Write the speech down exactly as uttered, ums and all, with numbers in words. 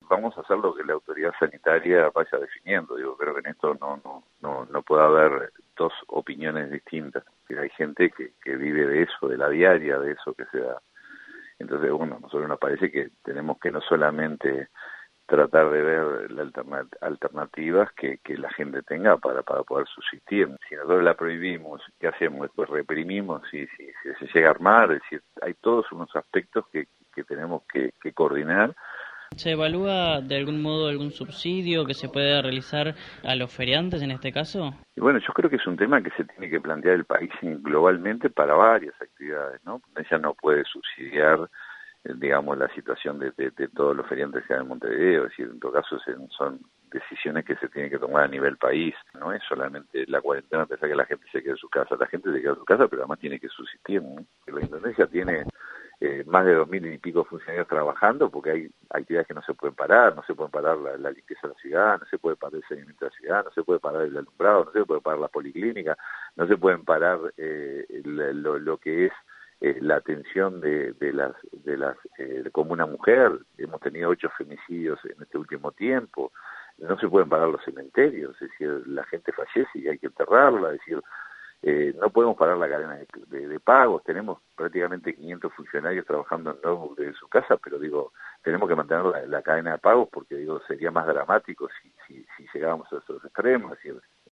vamos a hacer lo que la autoridad sanitaria vaya definiendo. Digo, creo que en esto no no no no puede haber dos opiniones distintas. Hay gente que, que vive de eso, de la diaria, de eso que se da. Entonces, bueno, a nosotros nos parece que tenemos que no solamente tratar de ver las alternativas que, que la gente tenga para, para poder subsistir. Si nosotros la prohibimos, ¿qué hacemos? Después reprimimos, si, si, si se llega a armar, es decir, hay todos unos aspectos que, que tenemos que, que coordinar. ¿Se evalúa de algún modo algún subsidio que se pueda realizar a los feriantes en este caso? Y bueno, yo creo que es un tema que se tiene que plantear el país globalmente para varias actividades, ¿no? Ella no puede subsidiar, digamos, la situación de, de, de todos los feriantes que hay en Montevideo, es decir, en todo caso son decisiones que se tienen que tomar a nivel país, no es solamente la cuarentena, pensar que la gente se quede en su casa, la gente se queda en su casa, pero además tiene que subsistir, ¿no? La Intendencia tiene eh, más de dos mil y pico funcionarios trabajando, porque hay actividades que no se pueden parar, no se puede parar la, la limpieza de la ciudad, no se puede parar el saneamiento de la ciudad, no se puede parar el alumbrado, no se puede parar la policlínica, no se pueden parar eh, lo, lo que es Eh, la atención de, de las de las eh, como una mujer. Hemos tenido ocho femicidios en este último tiempo, no se pueden parar los cementerios, es decir, la gente fallece y hay que enterrarla, es decir, eh, no podemos parar la cadena de, de, de pagos, tenemos prácticamente quinientos funcionarios trabajando en notebook desde su casa, pero digo, tenemos que mantener la, la cadena de pagos porque digo, sería más dramático si, si, si llegáramos a esos extremos, es decir,